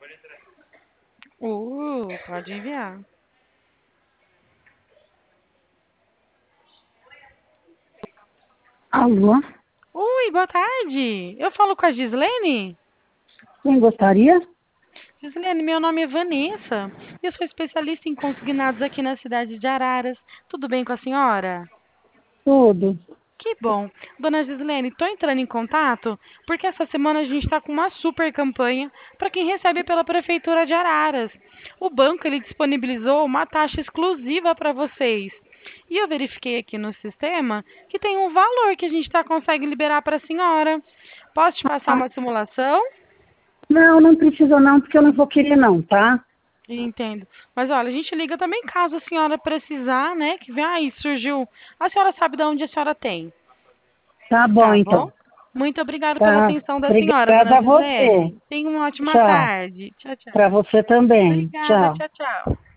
Pode enviar. Alô? Oi, boa tarde. Eu falo com a Gislene? Quem gostaria? Gislene, meu nome é Vanessa. Eu sou especialista em consignados aqui na cidade de Araras. Tudo bem com a senhora? Tudo. Que bom. Dona Gislene, estou entrando em contato porque essa semana a gente está com uma super campanha para quem recebe pela Prefeitura de Araras. O banco ele disponibilizou uma taxa exclusiva para vocês. E eu verifiquei aqui no sistema que tem um valor que a gente consegue liberar para a senhora. Posso te passar Ah, uma simulação? não, não precisa não, porque eu não vou querer não, tá? Entendo. Mas olha, a gente liga também caso a senhora precisar, né? Que vem aí, surgiu. A senhora sabe de onde a senhora tem, Tá bom, tá bom? então. Muito obrigada pela Tá. atenção da senhora, dona Obrigada a você. Gislene. Tenha uma ótima Tchau. tarde. Tchau, tchau. Para você também. Obrigada, Tchau. tchau, tchau.